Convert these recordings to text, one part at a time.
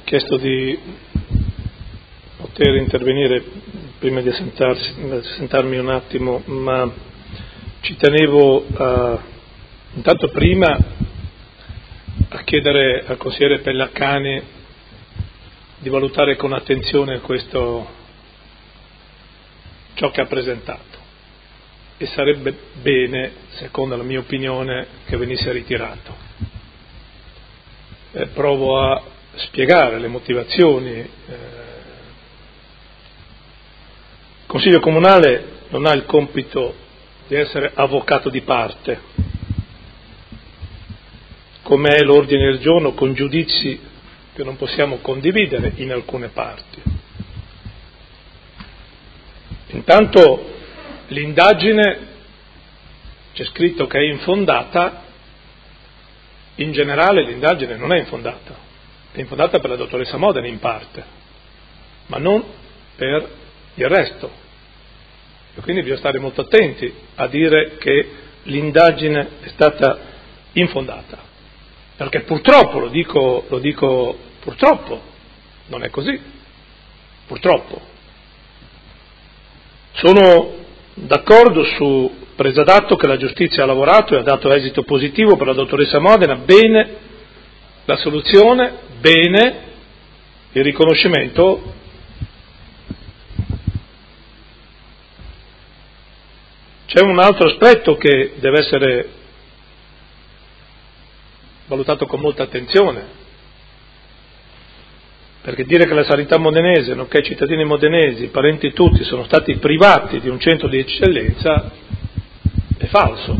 chiesto di poter intervenire prima di assentarmi un attimo, ma ci tenevo intanto prima a chiedere al consigliere Pellaccani di valutare con attenzione ciò che ha presentato, e sarebbe bene, secondo la mia opinione, che venisse ritirato. Provo a spiegare le motivazioni. Il Consiglio Comunale non ha il compito di essere avvocato di parte, come è l'ordine del giorno, con giudizi che non possiamo condividere in alcune parti. Intanto l'indagine, c'è scritto che è infondata. In generale l'indagine non è infondata per la dottoressa Modena in parte, ma non per il resto. E quindi bisogna stare molto attenti a dire che l'indagine è stata infondata, perché purtroppo, lo dico purtroppo, non è così, purtroppo. Sono d'accordo su presa d'atto che la giustizia ha lavorato e ha dato esito positivo per la dottoressa Modena, bene la soluzione, bene il riconoscimento. C'è un altro aspetto che deve essere valutato con molta attenzione, perché dire che la sanità modenese, nonché i cittadini modenesi, parenti tutti, sono stati privati di un centro di eccellenza è falso,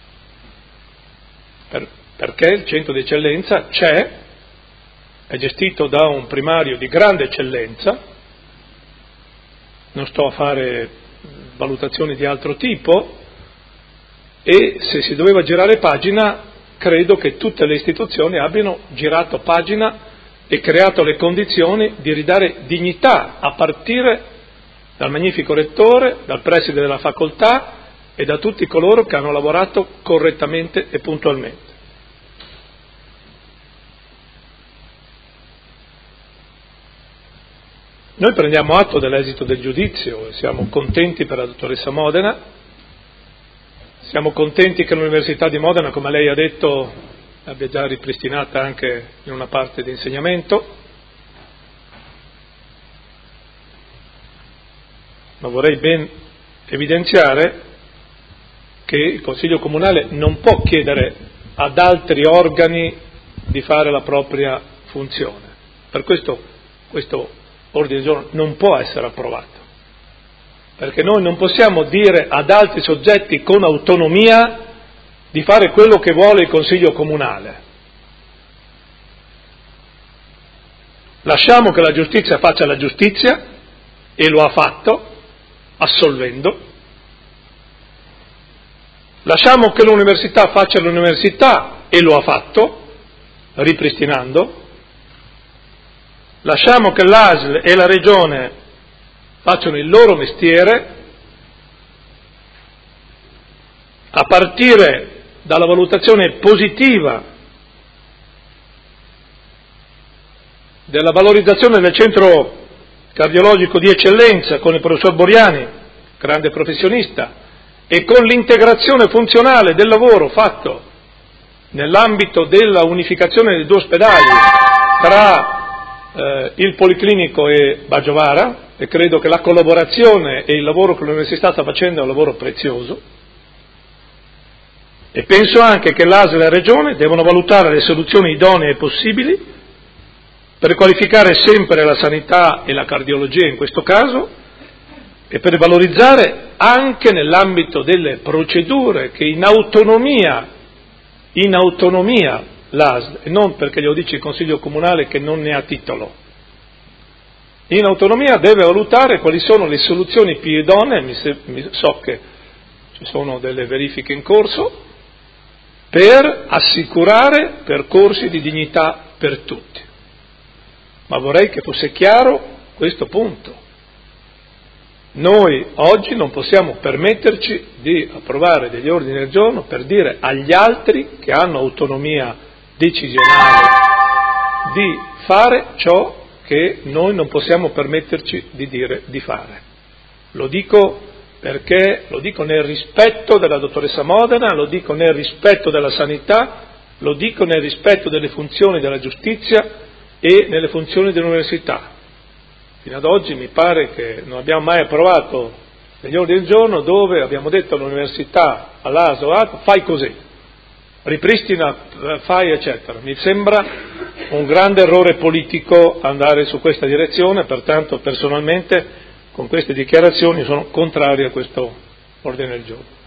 perché il centro di eccellenza c'è, è gestito da un primario di grande eccellenza, non sto a fare valutazioni di altro tipo, e se si doveva girare pagina, credo che tutte le istituzioni abbiano girato pagina e creato le condizioni di ridare dignità, a partire dal magnifico rettore, dal preside della facoltà e da tutti coloro che hanno lavorato correttamente e puntualmente. Noi prendiamo atto dell'esito del giudizio e siamo contenti per la dottoressa Modena, siamo contenti che l'Università di Modena, come lei ha detto, l'abbia già ripristinata anche in una parte di insegnamento, ma vorrei ben evidenziare che il Consiglio Comunale non può chiedere ad altri organi di fare la propria funzione. Per questo ordine del giorno non può essere approvato, perché noi non possiamo dire ad altri soggetti con autonomia di fare quello che vuole il Consiglio Comunale. Lasciamo che la giustizia faccia la giustizia, e lo ha fatto, assolvendo. Lasciamo che l'università faccia l'università, e lo ha fatto, ripristinando. Lasciamo che l'ASL e la Regione facciano il loro mestiere, a partire dalla valutazione positiva della valorizzazione del centro cardiologico di eccellenza con il professor Boriani, grande professionista, e con l'integrazione funzionale del lavoro fatto nell'ambito della unificazione dei due ospedali tra il Policlinico e Baggiovara, e credo che la collaborazione e il lavoro che l'Università sta facendo è un lavoro prezioso. E penso anche che l'ASL e la Regione devono valutare le soluzioni idonee e possibili per qualificare sempre la sanità e la cardiologia in questo caso, e per valorizzare anche nell'ambito delle procedure che in autonomia l'ASL, e non perché glielo dice il Consiglio Comunale che non ne ha titolo, in autonomia deve valutare quali sono le soluzioni più idonee. So che ci sono delle verifiche in corso per assicurare percorsi di dignità per tutti. Ma vorrei che fosse chiaro questo punto. Noi oggi non possiamo permetterci di approvare degli ordini del giorno per dire agli altri che hanno autonomia decisionale di fare ciò che noi non possiamo permetterci di dire di fare. Lo dico nel rispetto della dottoressa Modena, lo dico nel rispetto della sanità, lo dico nel rispetto delle funzioni della giustizia e nelle funzioni dell'università. Fino ad oggi mi pare che non abbiamo mai approvato degli ordini del giorno dove abbiamo detto all'università, all'ASL, fai così, ripristina, fai eccetera. Mi sembra un grande errore politico andare su questa direzione, pertanto personalmente con queste dichiarazioni sono contrario a questo ordine del giorno.